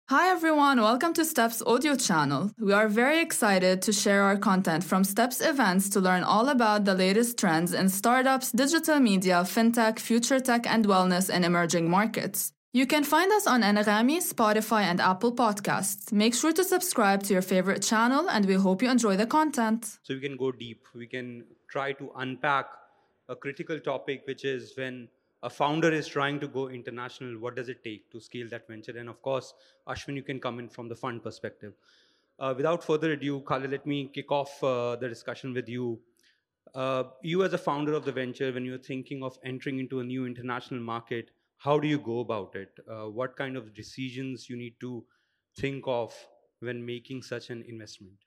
Hi everyone, welcome to Steps audio channel. We are very excited to share our content from Steps events to learn all about the latest trends in startups, digital media, fintech, future tech, and wellness in emerging markets. You can find us on Anagami, Spotify, and Apple Podcasts. Make sure to subscribe to your favorite channel, and we hope you enjoy the content. So we can go deep. We can try to unpack a critical topic, which is when a founder is trying to go international, what does it take to scale that venture? And of course, Ashwin, you can come in from the fund perspective. Without further ado, Khalid, let me kick off the discussion with you. You, as a founder of the venture, when you're thinking of entering into a new international market, how do you go about it? What kind of decisions you need to think of when making such an investment?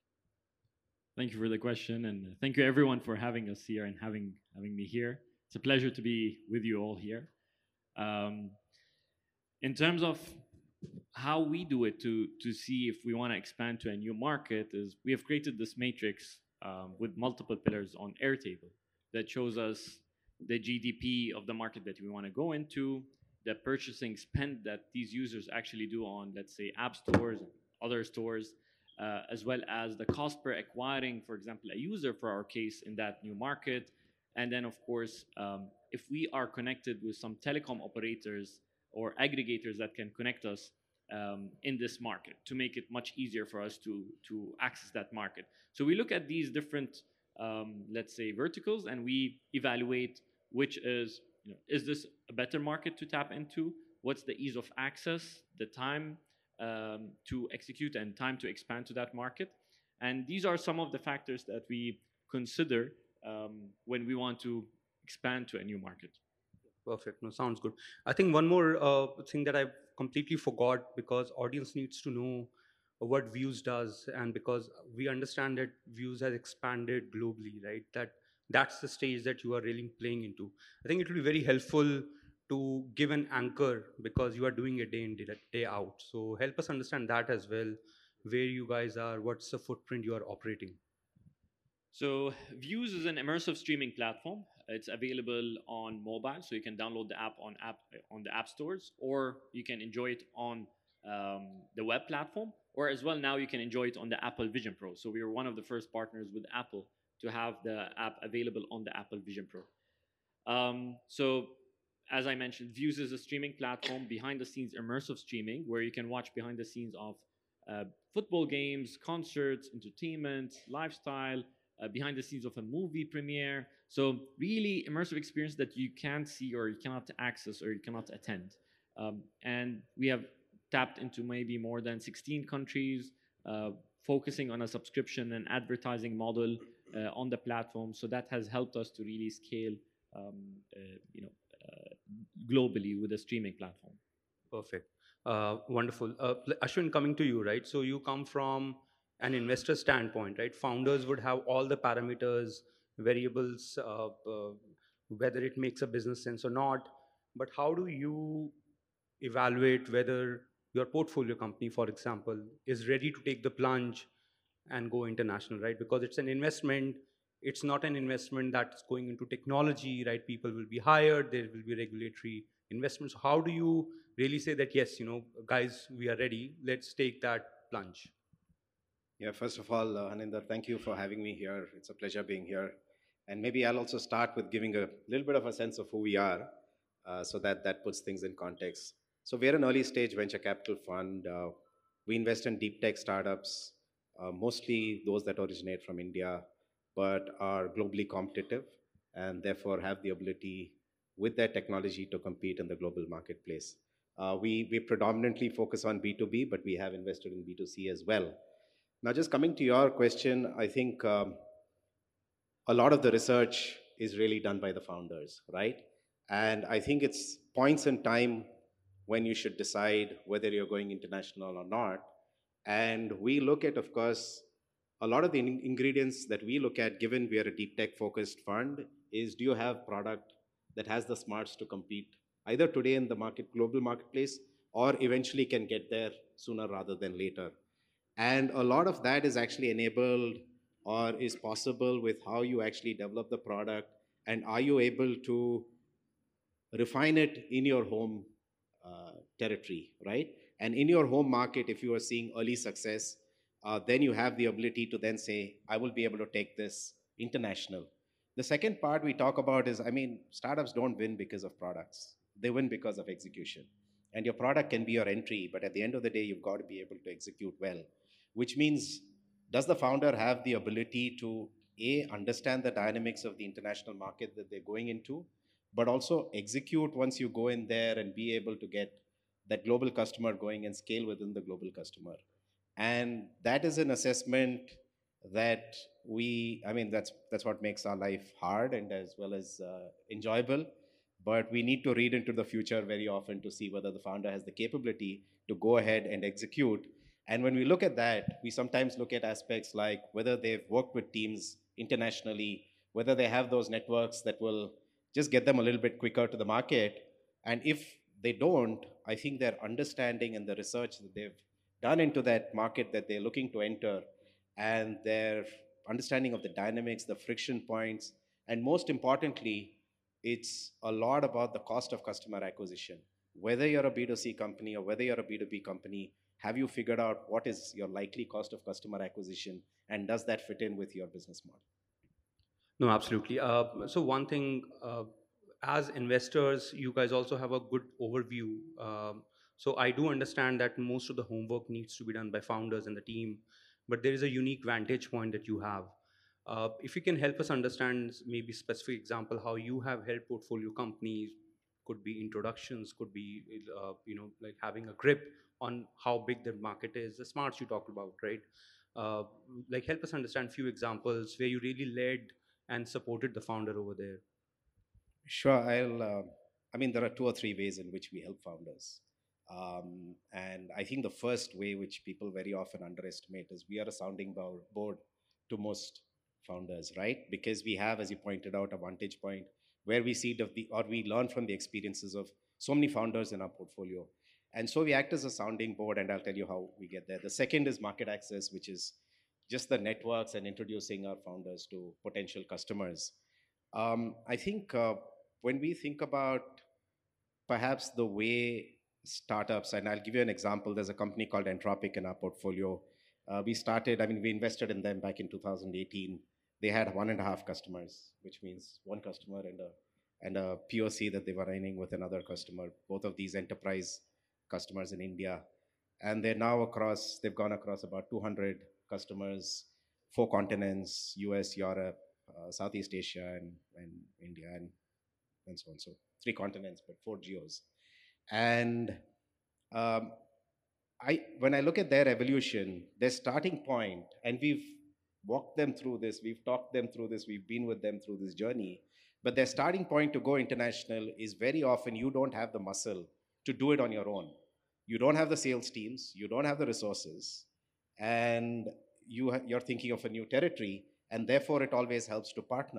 Thank you for the question, and thank you everyone for having us here and having me here. It's a pleasure to be with you all here. Um, in terms of how we do it to see if we want to expand to a new market, is we have created this matrix with multiple pillars on Airtable that shows us the GDP of the market that we want to go into, the purchasing spend that these users actually do on, let's say, app stores and other stores, as well as the cost per acquiring, for example, a user for our case in that new market. And then, of course, if we are connected with some telecom operators or aggregators that can connect us in this market to make it much easier for us to access that market. So we look at these different, let's say, verticals, and we evaluate which is this a better market to tap into? What's the ease of access, the time to execute, and time to expand to that market? And these are some of the factors that we consider when we want to expand to a new market. Perfect. No, sounds good. I think one more thing that I completely forgot, because audience needs to know what Views does, and because we understand that Views has expanded globally, right? That's the stage that you are really playing into. I think it will be very helpful to give an anchor, because you are doing it day in day out. So help us understand that as well, where you guys are, what's the footprint you are operating. So Views is an immersive streaming platform. It's available on mobile, so you can download the app on the app stores, or you can enjoy it on the web platform, or as well now you can enjoy it on the Apple Vision Pro. So we are one of the first partners with Apple to have the app available on the Apple Vision Pro. So as I mentioned, Views is a streaming platform, behind the scenes immersive streaming, where you can watch behind the scenes of football games, concerts, entertainment, lifestyle, behind the scenes of a movie premiere. So really immersive experience that you can't see or you cannot access or you cannot attend. And we have tapped into maybe more than 16 countries, focusing on a subscription and advertising model on the platform. So that has helped us to really scale, globally with a streaming platform. Perfect. Wonderful. Ashwin, coming to you, right? So you come from an investor standpoint, right? Founders would have all the parameters, variables, whether it makes a business sense or not. But how do you evaluate whether your portfolio company, for example, is ready to take the plunge and go international, right? Because it's an investment. It's not an investment that's going into technology, right? People will be hired, there will be regulatory investments. How do you really say that, yes, guys, we are ready, let's take that plunge? Yeah, first of all, Haninder, thank you for having me here. It's a pleasure being here. And maybe I'll also start with giving a little bit of a sense of who we are, so that puts things in context. So we're an early stage venture capital fund. We invest in deep tech startups, mostly those that originate from India, but are globally competitive and therefore have the ability with their technology to compete in the global marketplace. We predominantly focus on B2B, but we have invested in B2C as well. Now, just coming to your question, I think a lot of the research is really done by the founders, right? And I think it's points in time when you should decide whether you're going international or not. And we look at, of course, a lot of the ingredients that we look at, given we are a deep tech focused fund, is do you have product that has the smarts to compete either today in the global marketplace, or eventually can get there sooner rather than later. And a lot of that is actually enabled or is possible with how you actually develop the product, and are you able to refine it in your home territory, right? And in your home market, if you are seeing early success, then you have the ability to then say, I will be able to take this international. The second part we talk about is, I mean, startups don't win because of products. They win because of execution. And your product can be your entry, but at the end of the day, you've got to be able to execute well, which means, does the founder have the ability to A, understand the dynamics of the international market that they're going into, but also execute once you go in there and be able to get that global customer going and scale within the global customer. And that is an assessment that I mean, that's what makes our life hard and as well as enjoyable. But we need to read into the future very often to see whether the founder has the capability to go ahead and execute. And when we look at that, we sometimes look at aspects like whether they've worked with teams internationally, whether they have those networks that will just get them a little bit quicker to the market. And if they don't, I think their understanding and the research that they've done into that market that they're looking to enter, and their understanding of the dynamics, the friction points, and most importantly, it's a lot about the cost of customer acquisition. Whether you're a B2C company or whether you're a B2B company, have you figured out what is your likely cost of customer acquisition, and does that fit in with your business model? No, absolutely. So one thing, as investors, you guys also have a good overview. So I do understand that most of the homework needs to be done by founders and the team, but there is a unique vantage point that you have. If you can help us understand maybe specific example how you have helped portfolio companies, could be introductions, could be like having a grip on how big the market is, the smarts you talked about, right? Like help us understand few examples where you really led and supported the founder over there. Sure. I mean, there are two or three ways in which we help founders. And I think the first way, which people very often underestimate, is we are a sounding board to most founders, right? Because we have, as you pointed out, a vantage point where we see or we learn from the experiences of so many founders in our portfolio. And so we act as a sounding board, and I'll tell you how we get there. The second is market access, which is just the networks and introducing our founders to potential customers. I think when we think about perhaps the way startups, and I'll give you an example. There's a company called Entropic in our portfolio. We invested in them back in 2018. They had 1.5 customers, which means one customer and a POC that they were running with another customer, both of these enterprise customers in India. And they've gone across about 200 customers, 4 continents, US, Europe, Southeast Asia, and India, and so on. So 3 continents, but 4 geos. And when I look at their evolution, their starting point, and we've walked them through this, we've talked them through this, we've been with them through this journey, but their starting point to go international is very often you don't have the muscle to do it on your own. You don't have the sales teams, you don't have the resources, and you're thinking of a new territory, and therefore it always helps to partner.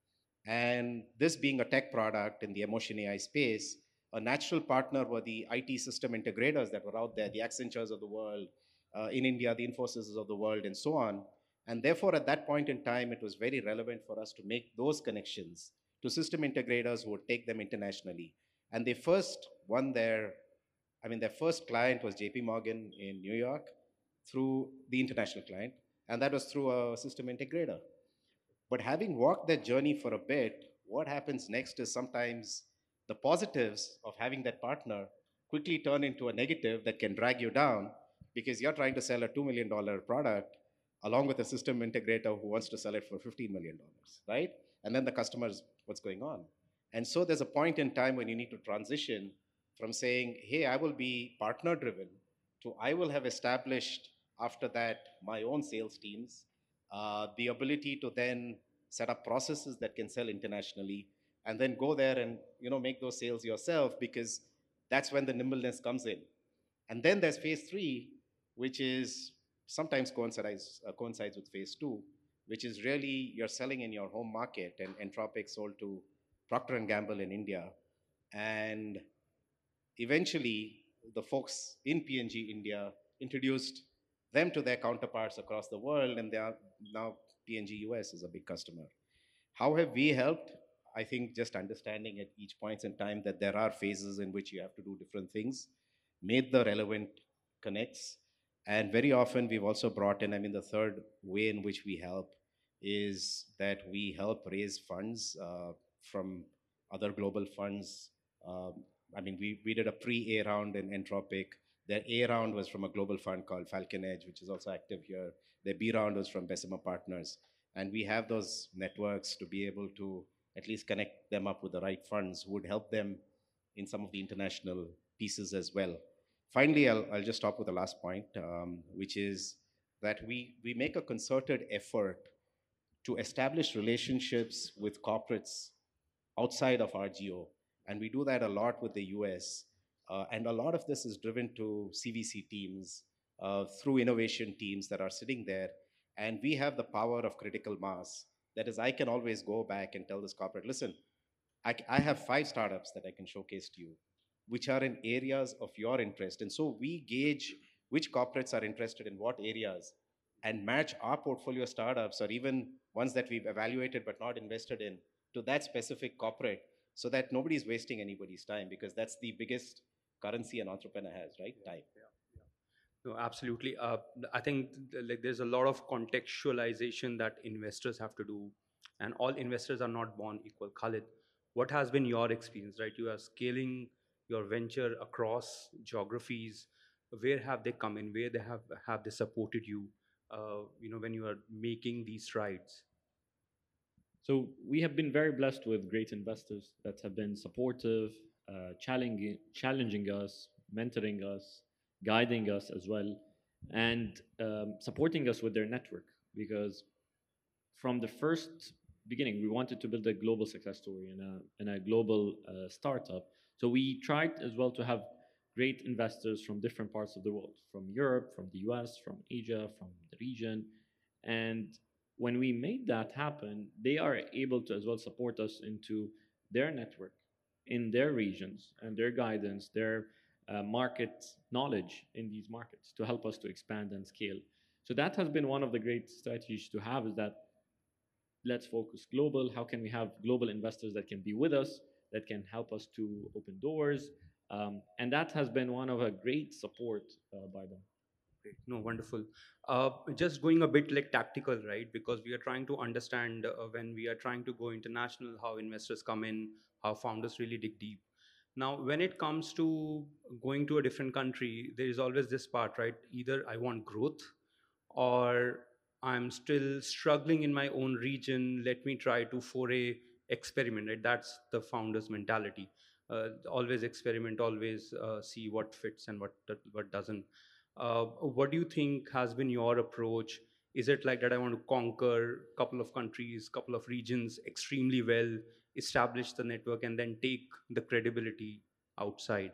And this being a tech product in the emotion AI space, a natural partner were the IT system integrators that were out there, the Accentures of the world, in India, the Infosys of the world, and so on. And therefore, at that point in time, it was very relevant for us to make those connections to system integrators who would take them internationally. And they first won their first client was JP Morgan in New York through the international client, and that was through a system integrator. But having walked that journey for a bit, what happens next is sometimes the positives of having that partner quickly turn into a negative that can drag you down because you're trying to sell a $2 million product along with a system integrator who wants to sell it for $15 million, right? And then the customer's, what's going on? And so there's a point in time when you need to transition from saying, hey, I will be partner driven, to I will have established after that my own sales teams, the ability to then set up processes that can sell internationally, and then go there and make those sales yourself, because that's when the nimbleness comes in. And then there's phase 3, which is sometimes coincides with phase 2, which is really you're selling in your home market. And Entropic sold to Procter & Gamble in India, and eventually the folks in P&G India introduced them to their counterparts across the world, and they are now P&G US is a big customer. How have we helped? I think just understanding at each point in time that there are phases in which you have to do different things, made the relevant connects. And very often we've also brought in, I mean, the third way in which we help is that we help raise funds from other global funds. Um, I mean, we did a pre-A round in Entropic. Their A round was from a global fund called Falcon Edge, which is also active here. Their B round was from Bessemer Partners. And we have those networks to be able to at least connect them up with the right funds who would help them in some of the international pieces as well. Finally, I'll just stop with the last point, which is that we make a concerted effort to establish relationships with corporates outside of RGO. And we do that a lot with the US. And a lot of this is driven to CVC teams through innovation teams that are sitting there. And we have the power of critical mass. That is, I can always go back and tell this corporate, listen, I have 5 startups that I can showcase to you, which are in areas of your interest. And so we gauge which corporates are interested in what areas and match our portfolio startups or even ones that we've evaluated but not invested in to that specific corporate so that nobody's wasting anybody's time, because that's the biggest currency an entrepreneur has, right? Time. No, absolutely. I think like there's a lot of contextualization that investors have to do, and all investors are not born equal. Khalid, what has been your experience? Right, you are scaling your venture across geographies. Where have they come in? Where they have they supported you? When you are making these strides. So we have been very blessed with great investors that have been supportive, challenging us, mentoring us, guiding us as well, and supporting us with their network. Because from the first beginning, we wanted to build a global success story and a global startup. So we tried as well to have great investors from different parts of the world, from Europe, from the US, from Asia, from the region. And when we made that happen, they are able to as well support us into their network, in their regions, and their guidance, their market knowledge in these markets to help us to expand and scale. So that has been one of the great strategies to have, is that let's focus global. How can we have global investors that can be with us, that can help us to open doors? And that has been one of a great support by them. Great. No, wonderful. Just going a bit like tactical, right? Because we are trying to understand when we are trying to go international, how investors come in, how founders really dig deep. Now, when it comes to going to a different country, there is always this part, right? Either I want growth or I'm still struggling in my own region. Let me try to foray, experiment, right? That's the founder's mentality. Always experiment, always see what fits and what doesn't. What do you think has been your approach? Is it like that I want to conquer a couple of countries, couple of regions extremely well, establish the network, and then take the credibility outside?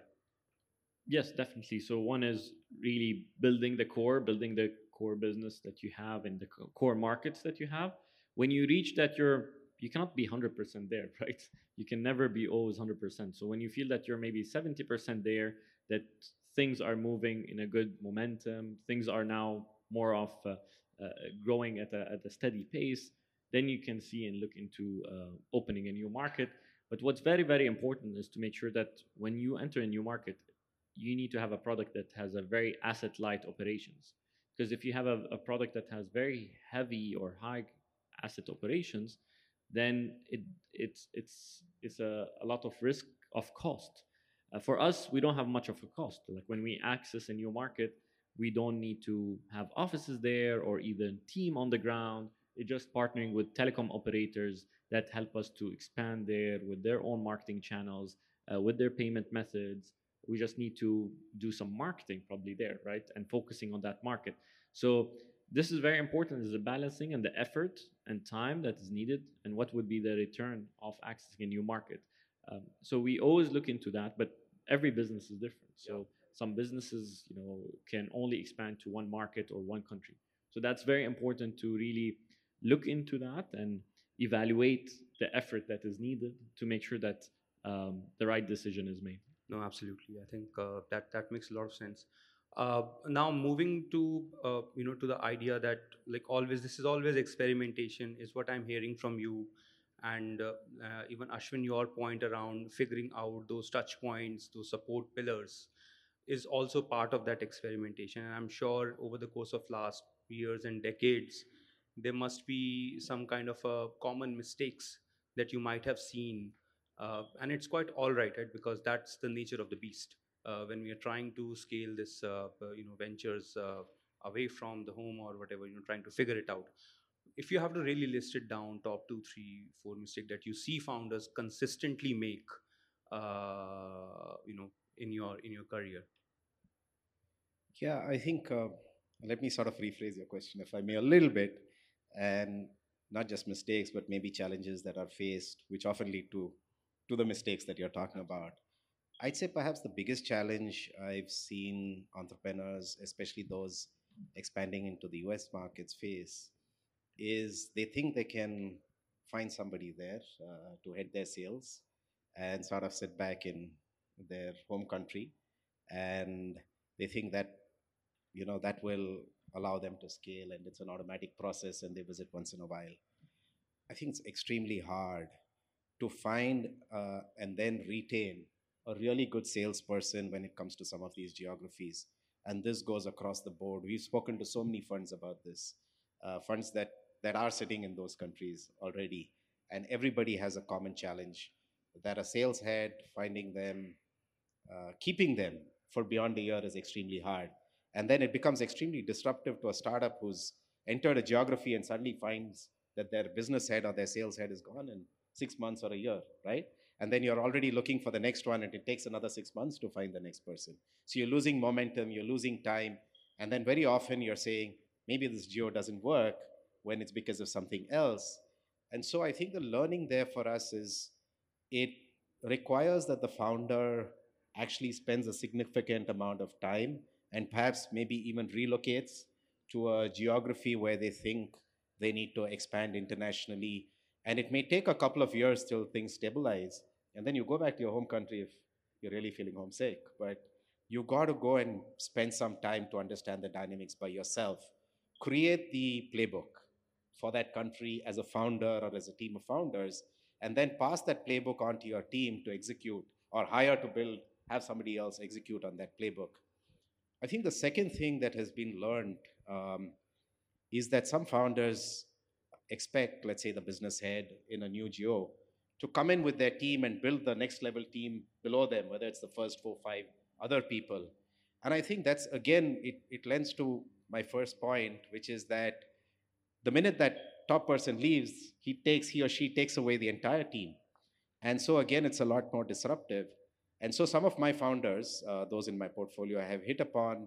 Yes, definitely. So one is really building the core business that you have in the core markets that you have. When you reach that, you cannot be 100% there, right? You can never be always 100%. So when you feel that you're maybe 70% there, that things are moving in a good momentum, things are now more of growing at a steady pace, then you can see and look into opening a new market. But what's very, very important is to make sure that when you enter a new market, you need to have a product that has a very asset light operations. Because if you have a product that has very heavy or high asset operations, then it's a lot of risk of cost. For us, we don't have much of a cost. Like when we access a new market, we don't need to have offices there or even team on the ground. It's just partnering with telecom operators that help us to expand there with their own marketing channels, with their payment methods. We just need to do some marketing probably there, right? And focusing on that market. So this is very important, is the balancing and the effort and time that is needed and what would be the return of accessing a new market. So we always look into that, but every business is different. So some businesses, can only expand to one market or one country. So that's very important to really look into that and evaluate the effort that is needed to make sure that the right decision is made. No, absolutely. I think that makes a lot of sense. Now moving to to the idea that like always this is always experimentation is what I'm hearing from you, and even Ashwin, your point around figuring out those touch points, those support pillars. is also part of that experimentation. And I'm sure over the course of last years and decades, there must be some kind of common mistakes that you might have seen, and it's quite all right, right? Because that's the nature of the beast. When we are trying to scale this, ventures away from the home or whatever, trying to figure it out. If you have to really list it down, top two, three, four mistake that you see founders consistently make, in your career. Yeah, I think let me sort of rephrase your question, if I may, a little bit, and not just mistakes, but maybe challenges that are faced, which often lead to the mistakes that you're talking about. I'd say perhaps the biggest challenge I've seen entrepreneurs, especially those expanding into the US markets, face is they think they can find somebody there to head their sales and sort of sit back in their home country, and they think that that will allow them to scale and it's an automatic process and they visit once in a while. I think it's extremely hard to find and then retain a really good salesperson when it comes to some of these geographies. And this goes across the board. We've spoken to so many funds about this, funds that are sitting in those countries already. And everybody has a common challenge that a sales head, finding them, keeping them for beyond a year is extremely hard. And then it becomes extremely disruptive to a startup who's entered a geography and suddenly finds that their business head or their sales head is gone in 6 months or a year, right? And then you're already looking for the next one, and it takes another 6 months to find the next person. So you're losing momentum, you're losing time, and then very often you're saying, maybe this geo doesn't work when it's because of something else. And so I think the learning there for us is it requires that the founder actually spends a significant amount of time and perhaps maybe even relocates to a geography where they think they need to expand internationally. And it may take a couple of years till things stabilize. And then you go back to your home country if you're really feeling homesick. But you got to go and spend some time to understand the dynamics by yourself. Create the playbook for that country as a founder or as a team of founders, and then pass that playbook on to your team to execute, or hire to build, have somebody else execute on that playbook. I think the second thing that has been learned is that some founders expect, let's say, the business head in a new geo to come in with their team and build the next level team below them, whether it's the first 4 or 5 other people. And I think that's, again, it lends to my first point, which is that the minute that top person leaves, he or she takes away the entire team. And so again, it's a lot more disruptive. And so some of my founders, those in my portfolio, have hit upon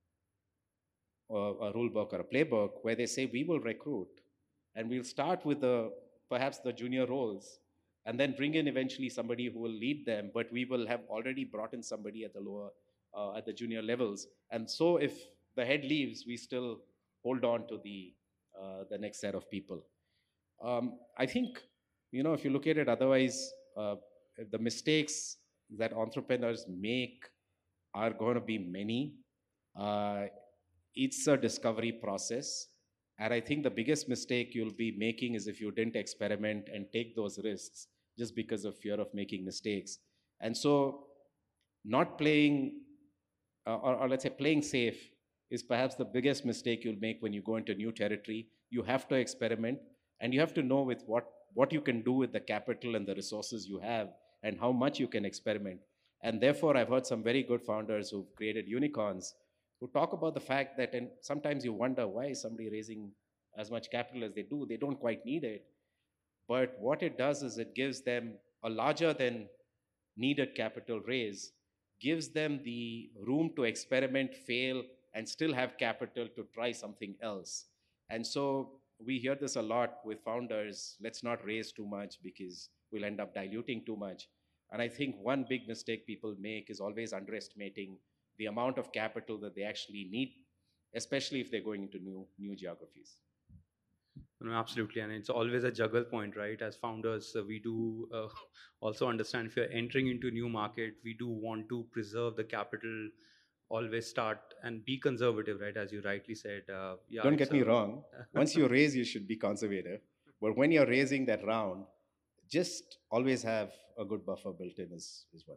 a rule book or a playbook where they say, we will recruit and we'll start with perhaps the junior roles, and then bring in eventually somebody who will lead them, but we will have already brought in somebody at the lower, at the junior levels. And so if the head leaves, we still hold on to the next set of people. I think, if you look at it otherwise, the mistakes that entrepreneurs make are going to be many. It's a discovery process. And I think the biggest mistake you'll be making is if you didn't experiment and take those risks just because of fear of making mistakes. And so not playing, or let's say playing safe, is perhaps the biggest mistake you'll make when you go into new territory. You have to experiment, and you have to know with what you can do with the capital and the resources you have, and how much you can experiment. And therefore, I've heard some very good founders who've created unicorns who talk about the fact that, and sometimes you wonder, why is somebody raising as much capital as they do? They don't quite need it. But what it does is it gives them a larger than needed capital raise, gives them the room to experiment, fail, and still have capital to try something else. And so we hear this a lot with founders: let's not raise too much because we'll end up diluting too much. And I think one big mistake people make is always underestimating the amount of capital that they actually need, especially if they're going into new geographies. No, absolutely, and it's always a juggle point, right? As founders, we do also understand if you're entering into a new market, we do want to preserve the capital, always start and be conservative, right? As you rightly said. Yeah. Don't get me wrong. Once you raise, you should be conservative. But when you're raising that round, just always have a good buffer built in is what I'm saying.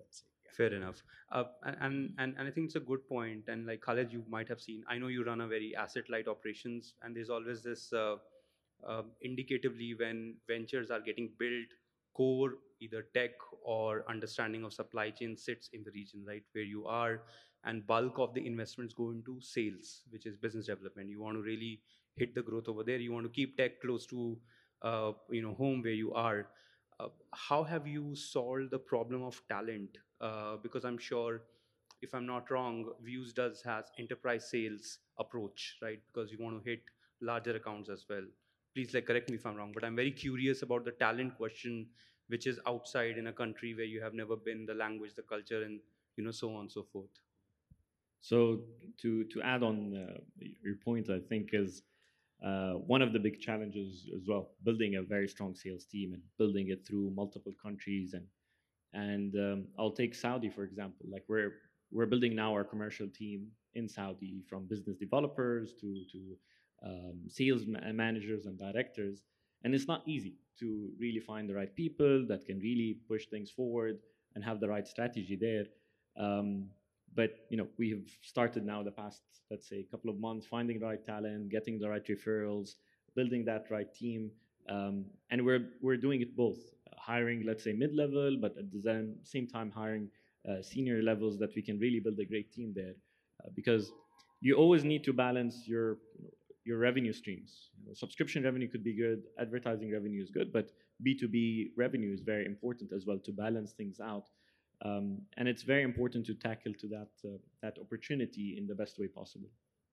Fair enough. And I think it's a good point. And like Khaled, you might have seen, I know you run a very asset light operations, and there's always this indicatively when ventures are getting built, core either tech or understanding of supply chain sits in the region, right, where you are, and bulk of the investments go into sales, which is business development. You want to really hit the growth over there. You want to keep tech close to home where you are. How have you solved the problem of talent? Because I'm sure, if I'm not wrong, Views does has enterprise sales approach, right? Because you want to hit larger accounts as well. Please, like, correct me if I'm wrong, but I'm very curious about the talent question, which is outside in a country where you have never been, the language, the culture, and so on and so forth. So to add on your point, I think is one of the big challenges as well, building a very strong sales team and building it through multiple countries. And I'll take Saudi for example. Like we're building now our commercial team in Saudi, from business developers to sales managers and directors, and it's not easy to really find the right people that can really push things forward and have the right strategy there. But we have started now the past, let's say, couple of months, finding the right talent, getting the right referrals, building that right team, and we're doing it both, hiring, let's say, mid-level, but at the same time hiring senior levels, that we can really build a great team there, because you always need to balance your revenue streams. Subscription revenue could be good, advertising revenue is good, but B2B revenue is very important as well to balance things out. And it's very important to tackle to that opportunity in the best way possible.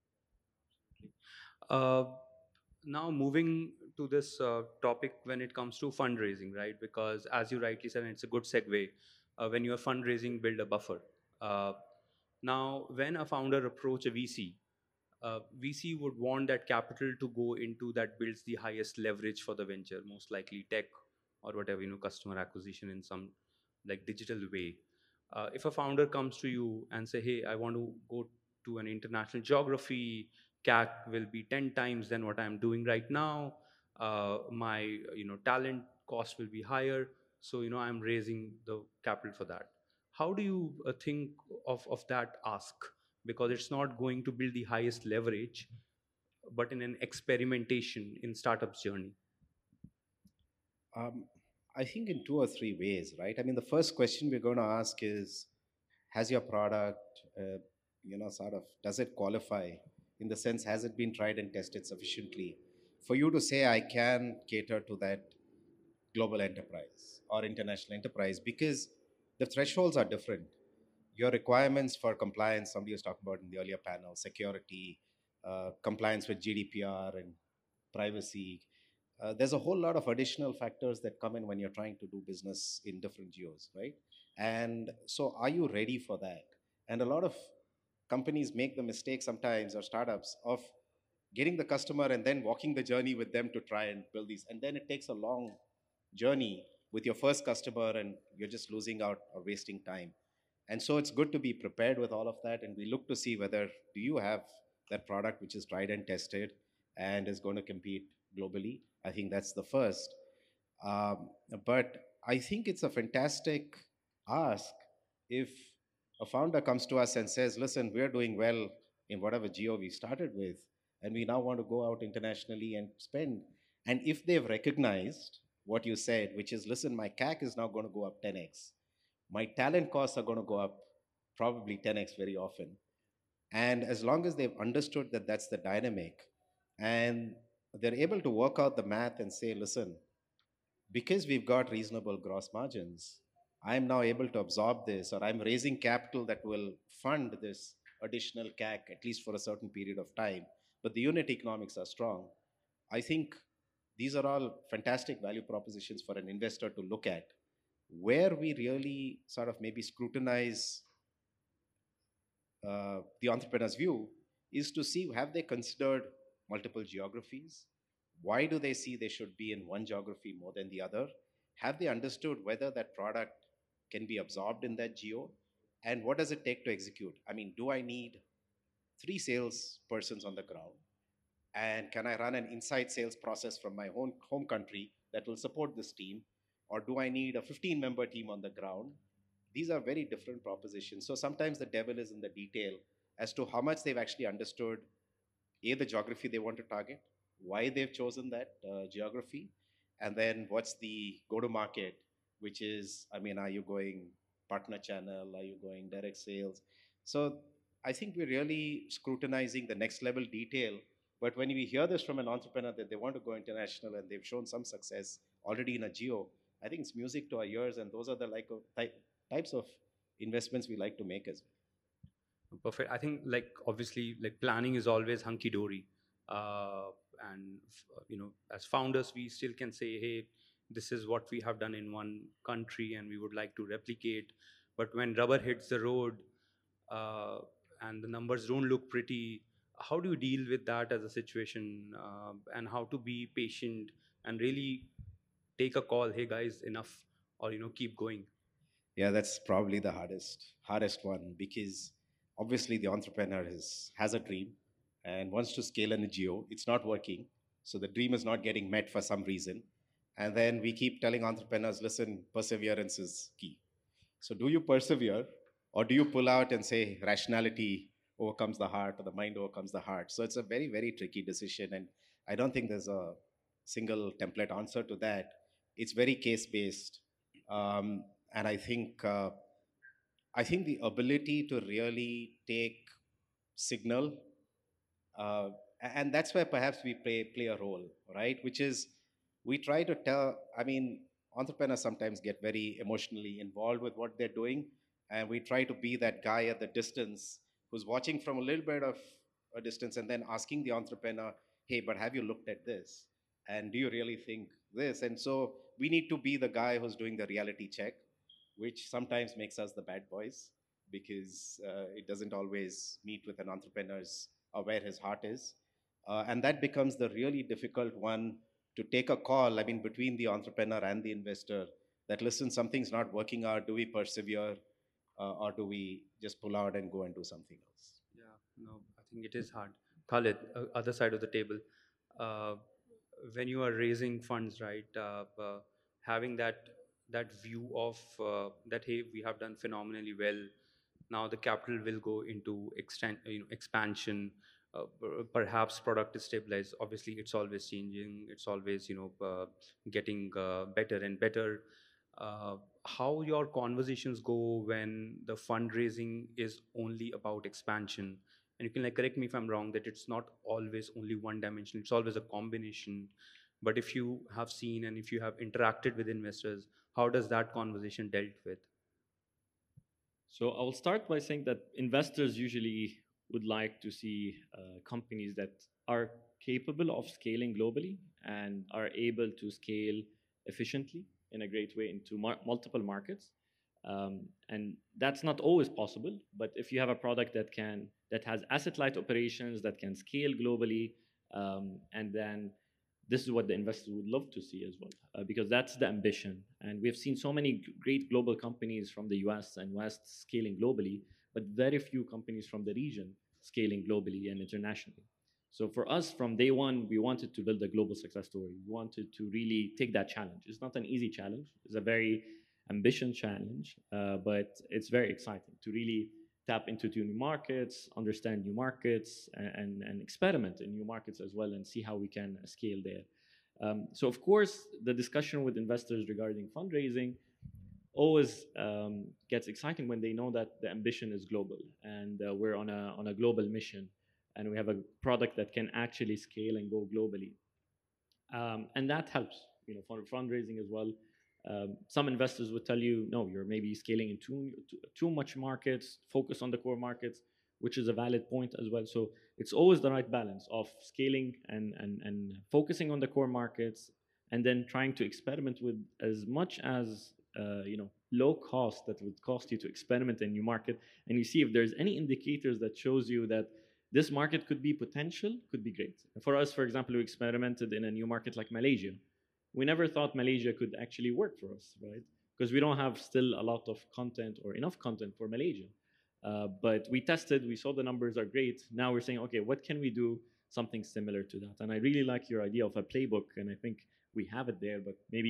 Uh, Now, moving to this topic when it comes to fundraising, right? Because as you rightly said, and it's a good segue, when you are fundraising, build a buffer. Uh, Now, when a founder approach a VC, VC would want that capital to go into that builds the highest leverage for the venture, most likely tech or whatever, customer acquisition in some like digital way. If a founder comes to you and say, hey, I want to go to an international geography, CAC will be 10 times than what I'm doing right now. My talent cost will be higher. So I'm raising the capital for that. How do you think of that ask? Because it's not going to build the highest leverage, but in an experimentation in startup's journey. Um, I think in two or three ways, right? I mean, the first question we're going to ask is, has your product, sort of, does it qualify? In the sense, has it been tried and tested sufficiently for you to say, I can cater to that global enterprise or international enterprise? Because the thresholds are different. Your requirements for compliance, somebody was talking about in the earlier panel, security, compliance with GDPR and privacy. There's a whole lot of additional factors that come in when you're trying to do business in different geos, right? And so, are you ready for that? And a lot of companies make the mistake sometimes, or startups, of getting the customer and then walking the journey with them to try and build these. And then it takes a long journey with your first customer, and you're just losing out or wasting time. And so it's good to be prepared with all of that. And we look to see whether do you have that product which is tried and tested and is going to compete globally. I think that's the first. But I think it's a fantastic ask if a founder comes to us and says, listen, we're doing well in whatever geo we started with, and we now want to go out internationally and spend. And if they've recognized what you said, which is, listen, my CAC is now going to go up 10x. My talent costs are going to go up probably 10x very often. And as long as they've understood that that's the dynamic, and they're able to work out the math and say, listen, because we've got reasonable gross margins, I'm now able to absorb this, or I'm raising capital that will fund this additional CAC, at least for a certain period of time, but the unit economics are strong. I think these are all fantastic value propositions for an investor to look at. Where we really sort of maybe scrutinize the entrepreneur's view is to see, have they considered multiple geographies? Why do they see they should be in one geography more than the other? Have they understood whether that product can be absorbed in that geo? And what does it take to execute? I mean, do I need 3 sales persons on the ground? And can I run an inside sales process from my own home country that will support this team? Or do I need a 15-member team on the ground? these are very different propositions. So sometimes the devil is in the detail as to how much they've actually understood the geography they want to target, why they've chosen that geography, and then what's the go to market, which is, I mean, are you going partner channel? Are you going direct sales? So I think we're really scrutinizing the next level detail. But when we hear this from an entrepreneur that they want to go international and they've shown some success already in a geo, I think it's music to our ears, and those are the types of investments we like to make as well. Perfect. I think like obviously like planning is always hunky dory, and as founders we still can say, hey, this is what we have done in one country and we would like to replicate. But when rubber hits the road, uh, and the numbers don't look pretty, how do you deal with that as a situation, and how to be patient and really take a call, hey guys, enough, or keep going? Yeah, that's probably the hardest one, because obviously the entrepreneur has a dream and wants to scale an NGO. It's not working, so the dream is not getting met for some reason. And then we keep telling entrepreneurs, listen, perseverance is key. So do you persevere, or do you pull out and say rationality overcomes the heart, or the mind overcomes the heart? So it's a very, very tricky decision. And I don't think there's a single template answer to that. It's very case based. And I think the ability to really take signal, uh, and that's where perhaps we play a role, right? Which is, we try to tell, I mean, entrepreneurs sometimes get very emotionally involved with what they're doing, and we try to be that guy at the distance who's watching from a little bit of a distance and then asking the entrepreneur, hey, but have you looked at this? And do you really think this? And so we need to be the guy who's doing the reality check, which sometimes makes us the bad boys, because it doesn't always meet with an entrepreneur's where his heart is. And that becomes the really difficult one, to take a call, I mean, between the entrepreneur and the investor, that listen, something's not working out. Do we persevere, or do we just pull out and go and do something else? Yeah, no, I think it is hard. Khalid, other side of the table, uh, when you are raising funds, right? Having that view of that, hey, we have done phenomenally well. Now the capital will go into expansion. Perhaps product is stabilized. Obviously, it's always changing. It's always getting better and better. How your conversations go when the fundraising is only about expansion? And you can like correct me if I'm wrong, that it's not always only one dimension, it's always a combination. But if you have seen and if you have interacted with investors, how does that conversation dealt with? So I will start by saying that investors usually would like to see companies that are capable of scaling globally and are able to scale efficiently in a great way into multiple markets. And that's not always possible, but if you have a product that has asset-light operations that can scale globally, and then this is what the investors would love to see as well, because that's the ambition. And we've seen so many great global companies from the US and West scaling globally, but very few companies from the region scaling globally and internationally. So for us, from day one, we wanted to build a global success story. We wanted to really take that challenge. It's not an easy challenge. It's a very ambitious challenge, but it's very exciting to really tap into new markets, understand new markets, and experiment in new markets as well, and see how we can scale there. So of course, the discussion with investors regarding fundraising always gets exciting when they know that the ambition is global, and we're on a global mission, and we have a product that can actually scale and go globally. And that helps, for fundraising as well. Some investors would tell you, no, you're maybe scaling in too much markets, focus on the core markets, which is a valid point as well. So it's always the right balance of scaling and focusing on the core markets, and then trying to experiment with as much as low cost that would cost you to experiment in a new market. And you see if there's any indicators that shows you that this market could be potential, could be great. For us, for example, we experimented in a new market like Malaysia. We never thought Malaysia could actually work for us, right? Because we don't have still a lot of content or enough content for Malaysia. But we tested, we saw the numbers are great. Now we're saying, okay, what can we do something similar to that? And I really like your idea of a playbook, and I think we have it there, but maybe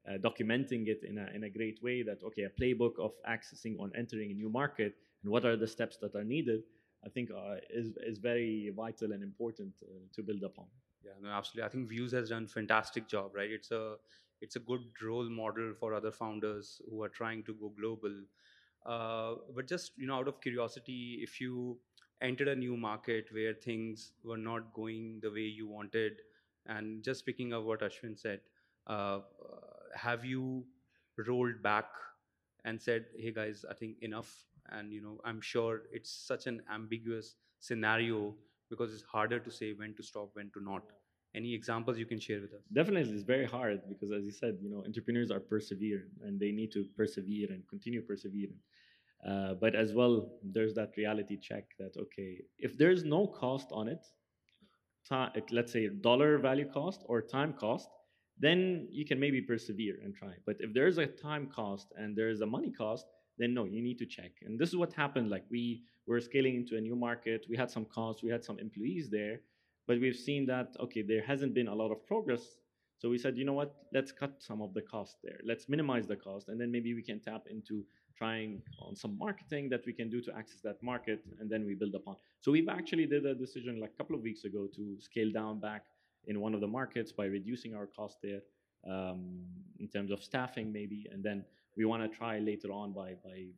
documenting it in a great way, that okay, a playbook of accessing or entering a new market and what are the steps that are needed, I think is very vital and important to build upon. Yeah, no, absolutely. I think Views has done fantastic job, right? It's a good role model for other founders who are trying to go global. But just out of curiosity, if you entered a new market where things were not going the way you wanted, and just picking up what Ashwin said, uh, have you rolled back and said, "Hey guys, I think enough"? And I'm sure it's such an ambiguous scenario because it's harder to say when to stop, when to not. Any examples you can share with us? Definitely, it's very hard because, as you said, entrepreneurs are perseverant and they need to persevere and continue persevering. But as well, there's that reality check that, okay, if there's no cost on it, let's say dollar value cost or time cost, then you can maybe persevere and try. But if there's a time cost and there's a money cost, then no, you need to check. And this is what happened. Like, we were scaling into a new market. We had some costs. We had some employees there. But we've seen that, okay, there hasn't been a lot of progress. So we said, you know what, let's cut some of the cost there. Let's minimize the cost. And then maybe we can tap into trying on some marketing that we can do to access that market. And then we build upon. So we've actually did a decision like a couple of weeks ago to scale down back in one of the markets by reducing our cost there in terms of staffing maybe. And then we want to try later on by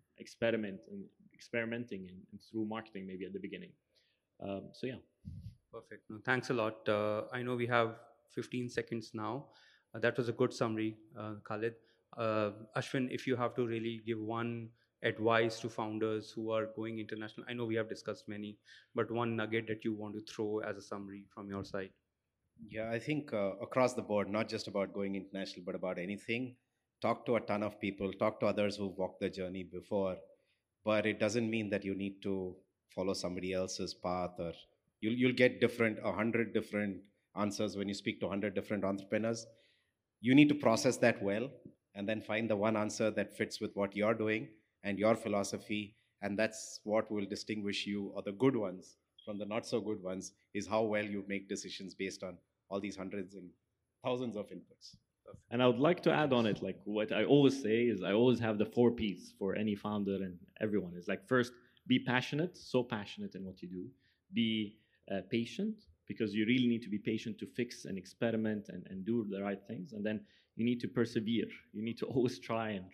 experimenting and through marketing maybe at the beginning. So yeah. Perfect. No, thanks a lot. I know we have 15 seconds now. That was a good summary, Khalid. Ashwin, if you have to really give one advice to founders who are going international, I know we have discussed many, but one nugget that you want to throw as a summary from your side. Yeah, I think across the board, not just about going international, but about anything, talk to a ton of people, talk to others who've walked the journey before, but it doesn't mean that you need to follow somebody else's path, or you'll get 100 different answers when you speak to 100 different entrepreneurs. You need to process that well and then find the one answer that fits with what you're doing and your philosophy, and that's what will distinguish you, or the good ones from the not so good ones, is how well you make decisions based on all these hundreds and thousands of inputs. And I would like to add on it, like what I always say is I always have the 4 Ps for any founder and everyone. Is like, first, be passionate, so passionate in what you do. Be patient, because you really need to be patient to fix and experiment and do the right things. And then you need to persevere. You need to always try and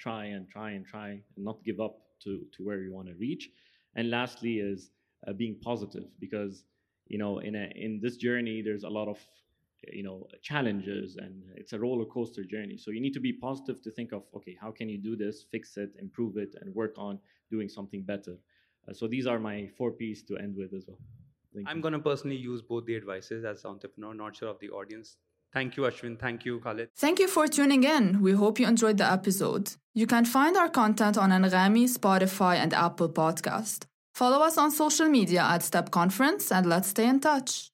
not give up to where you want to reach. And lastly is being positive, because in this journey there's a lot of challenges, and it's a roller coaster journey. So you need to be positive to think of, okay, how can you do this, fix it, improve it, and work on doing something better. So these are my 4 Ps to end with as well. I'm going to personally use both the advices as an entrepreneur, not sure of the audience. Thank you, Ashwin. Thank you, Khalid. Thank you for tuning in. We hope you enjoyed the episode. You can find our content on Anghami, Spotify, and Apple Podcast. Follow us on social media at Step Conference, and let's stay in touch.